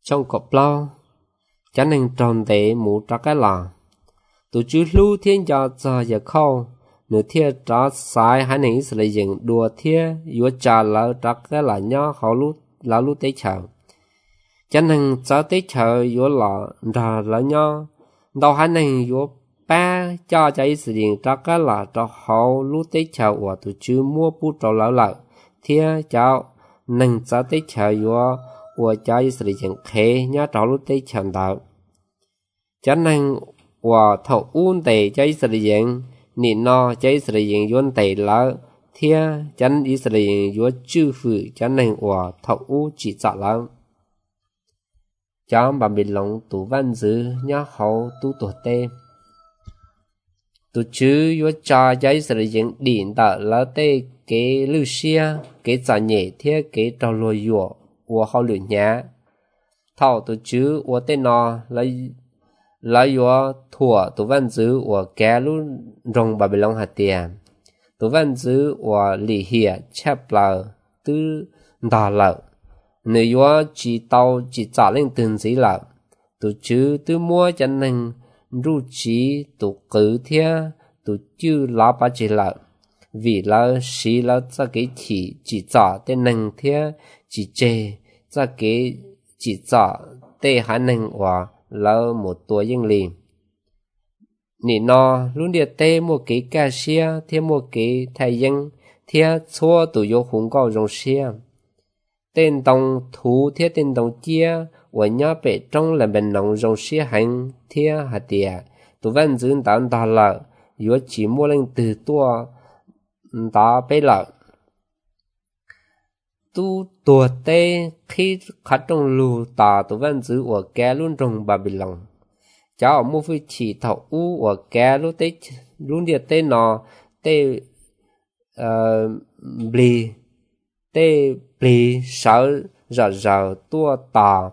trong cọp lao cho nên tròn tế mũ cho cái là tụ chú lưu thiên cho giờ khâu nửa thiên cho sai hai nên sẽ lấy dựng đùa thiên yếu trả lỡ cho cái là nhỏ họ lúc tế chờ cho nên cho tế chờ yếu là ra là nhỏ đâu hai nên yếu ba cho ý sử dụng cho cái là cho họ lúc tế chờ và tụ chú mua bút cho lỡ thiên cho nên cho tế chờ yếu và cho ý sử dụng khế nhớ cho lúc tế chờ đạo cho nên và thầu uốn tề cho Israel nịnh no cho Israel yuan tề lỡ thia chân Israel yuan chư phụ cho nên và thầu u chỉ trả lỡ cho bà bị lòng tụ văn dữ nhớ hậu tu tổ tê tụ chư yuan cho Israel điện tạo lỡ tê cái lưu xia cái trả nhẹ thia cái trâu lùi yuan và hậu lửa nhá thầu tụ chư và tê no là do thua tụ văn dữ và kẻ luôn rong bà bị lòng hạt tiền tụ văn dữ và lì hiệp chép lờ tư đà lợ nếu do chỉ tàu chỉ trả lên từng gì lợ tụ chứ tư mua cho nên ru chỉ tụ cử thia tụ chứ lá bà chỉ lợ vì là xí là ra cái chỉ trả tên nâng thia chỉ chê ra cái chỉ trả tên hai nâng và là một tuổi dân liền nị nó luôn địa tê một cái cá xia thêm một cái thái dân theo xua tụ vô khung cao rong xia tên đồng thú theo tên đồng chia và nhớ bể trong là bên nông rong xia hành theo hạt địa tụ văn dưỡng tạm đà lợ yếu chỉ mua lên từ tua đã bể lợ tu tua tê khi khát trong lù tà tụ văn dữ của kẻ luôn trong bà bị lòng cháu mua phi chỉ thầu u của kẻ lúc tê luôn địa tê nọ tê bì sợ rờ tua tà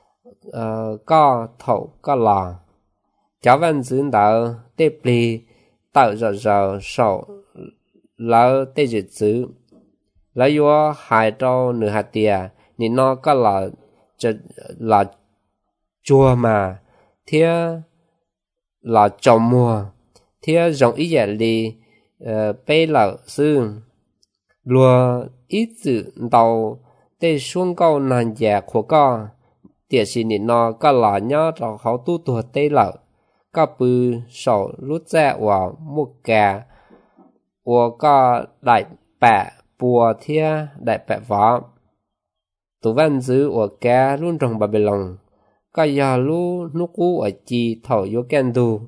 có thầu có là cháu văn dữ đạo tê bì tạo rờ sầu lỡ tê dữ dữ là do hai trâu nửa hạt tiền nên nó có là chua mà thế là trồng mùa thế giống ý vậy đi bây là sư lúa ít dự đầu để xuống câu nàn già của con tiền xin nên nó có là nhớ cho họ tu tuổi tây lợ có bự sầu lút ra vào một gà và có đại bẻ bùa thia đại bệ võ tụ văn dữ ở cá luôn trong bà bê lòng có giờ lu nút cú ở chi thầu vô kèn đu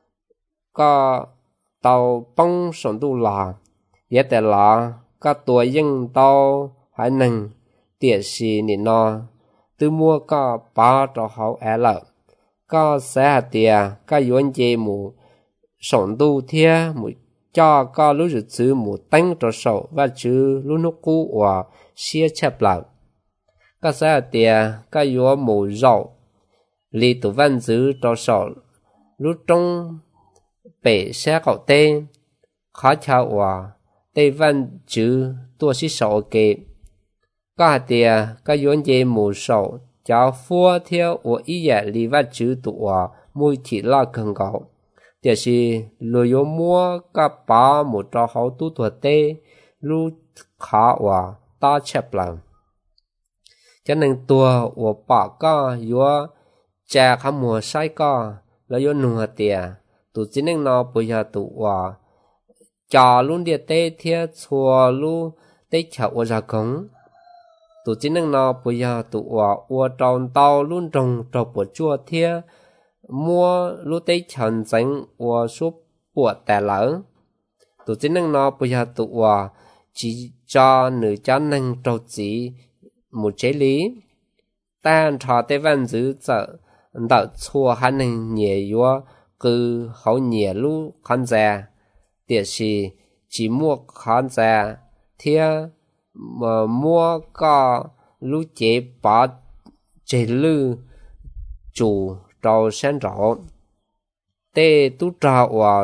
có tàu bông sổn đu là giá tệ là có tuổi dân tàu hải nâng tiệt xì nị no từ mua có ba trò hậu ẻ lợ có xe hạt tìa có yuan dê mù sổn đu thia mù cho có lúc dự trữ một tánh trò sầu và chữ lúc nút cũ và xia chép lại các xã tìa các yếu mù rau lý tụ văn giữ trò sầu lúc trong bể xe cậu tên khó chào và tây văn chữ tua xí sầu kê các tìa các yếu dê mù sầu cháu phua theo và ý dạ lý và chữ tụ và mùi thị la cần gạo thì là lừa yếu mua các bà một trò hậu tu thuật tê lu khá và ta chép làm cho nên tua và bà có yếu cha khá mùa sai có là yếu nụ tiền tụ chỉ nên nó bây giờ tụ và cha luôn địa tê thiết xua lu tê chậu và ra cống tụ chỉ nên nó bây giờ tụ và tròn tàu luôn trồng trồng của chua thiết mua lúc tết chọn danh và số bùa tè lỡ tụ chỉ năng nó bây giờ tụ và chỉ cho nữ cho năng trâu chỉ một chế lý ta trò tê văn dữ sợ đạo chua hắn năng nhẹ yếu cứ hậu nhẹ lúc khán giả tiệt sĩ chỉ mua khán giả thia mà mua có lúc chế bỏ chế lư chủ trâu sen rõ tê tu trà và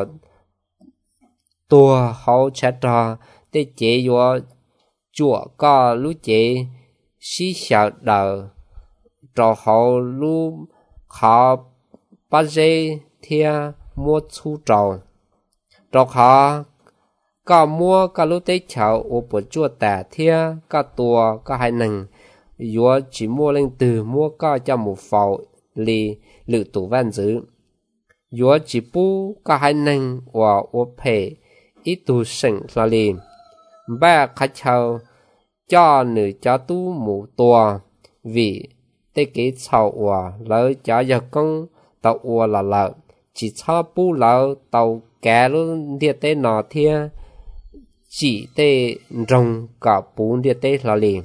tua hậu chết trà tê chế vô chùa có lú chế xí xạo đờ trò hậu lu khó bắt dây thia mua chu trò khó cả mua cả lúc tết chào ô bộ chua tả thia cả tua cả hai nừng yếu chỉ mua lên từ mua cả cho một phẩu lì lự tủ văn dữ yếu chỉ bu cả hai nừng và ô phê ít tu sừng là lì ba khách chào cho nữ cho tu mù tua vì tê kế chào và lỡ cho giờ công tàu và là lỡ chỉ cho bu lỡ tàu kẻ luôn địa tê nọ thia chỉ tê rồng cả bốn địa tê là liền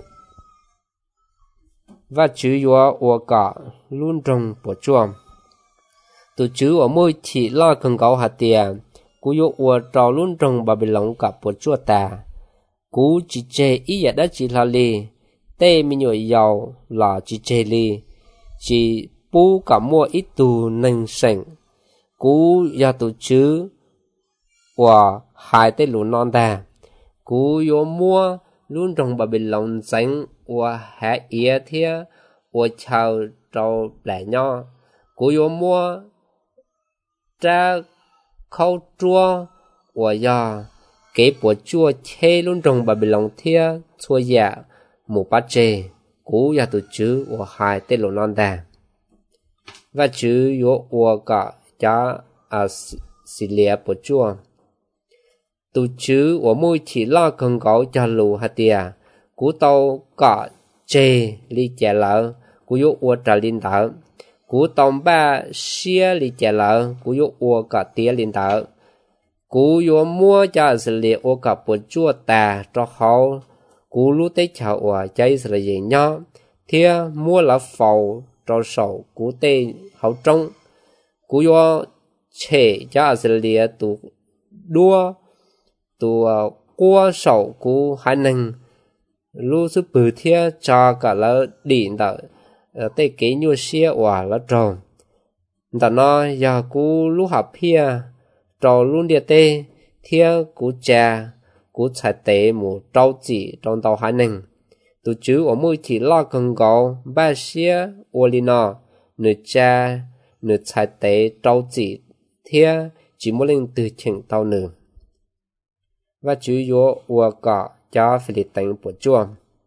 và chữ yếu ở cả luôn rồng bộ chuông từ chữ ở môi chỉ lo cần gạo hạt tiền cú yếu ở trò luôn rồng bà bị lỏng cả bộ chua ta cú chỉ chê ý giả đó chỉ là liền tê mình nhồi giàu là chỉ chê liền chỉ bù cả mua ít tù nâng sảnh cú giả từ chữ và hai tê lũ non ta cú yếu mua luôn rồng bà bị lỏng sánh và hạ ý thia và chào trâu lẻ nho cú yếu mua ra khâu chua và do kế bộ chua chê luôn rồng bà bị lỏng thia chua dạ một bát chê cú giả từ chữ và hai tê lũ non ta và chữ yếu và cả cha xì lìa bộ chua từ chữ của môi chỉ lo cần gạo cho lù hạt tiền cú tàu cả chê li chè lợ cú yếu ua trả linh tợ cú tông ba xia li chè lợ cú yếu ua cả tía linh tợ cú yếu mua cho sự liệt ua cả bộ chua tà cho hậu cú lú tế chào ua cháy sự gì nhó thia mua là phầu cho sầu cú tê hậu trong cú yếu chê cho sự liệt tụ đua tụ qua sầu cú hai nâng lu sư bự thia cho cả là điện tạo tê kế nhu xia hòa là tròn ta nói giờ cú lu học pia trò luôn địa tê thia cú cha cú chạy tê một trâu chỉ trong tàu hai nâng tụ chữ ở môi chỉ lo cần gạo ba xia ô li nọ nửa cha nửa chạy tê trâu chỉ thia chỉ muốn lên từ chừng tàu nửa và chữ yếu của cả cho Philippines bộ chuông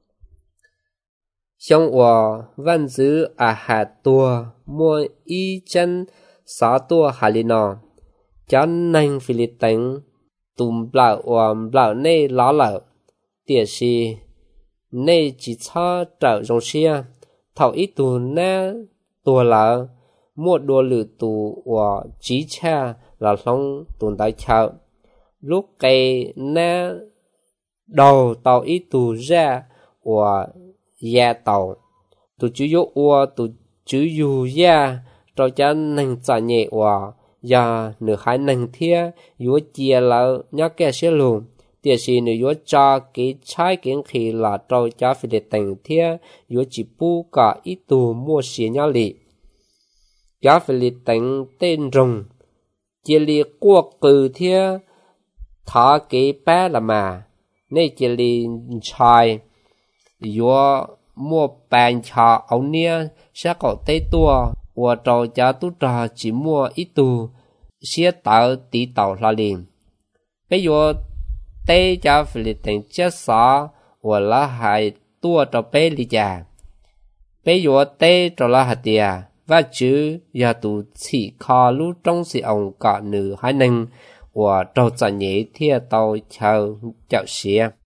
xong của văn dữ hạt tua mua y chân xá tua hà lì nọ cho nên Philippines tùm bảo nê lá lợ tiệt sĩ nê chỉ cho trở dòng xia thảo ít tù nê tua lợ mua đua lử tù của chí cha là xong tùn đại chào lúc cây nê đầu tàu ít tù ra và gia tàu tù chữ yếu ua tù chữ dù gia cho cha nâng trả nhẹ và gia nửa hai nâng thia yếu chia là nhá kẻ xe lùm tiệt sĩ nửa yếu cho cái trái kiến khi là cho cha phải để tình thia yếu chỉ bu cả ít tù mua xe nhá lì cha phải để tình tên rồng chia lì quốc cử thia thả cái bé là mà nên chỉ li chai yếu mua bàn trà ống nia sẽ có tê tua và trò cha tu trà chỉ mua ít tu sẽ tạo tí tàu là liền bây giờ tê cha phải li tình chết xả và là hai tua trò bé li già bây giờ tê trò là hạt tiền và chữ giờ tu chỉ khó lúc trong sự ông cả nữ hai nâng và trò trả nhẹ thì tàu chào xìa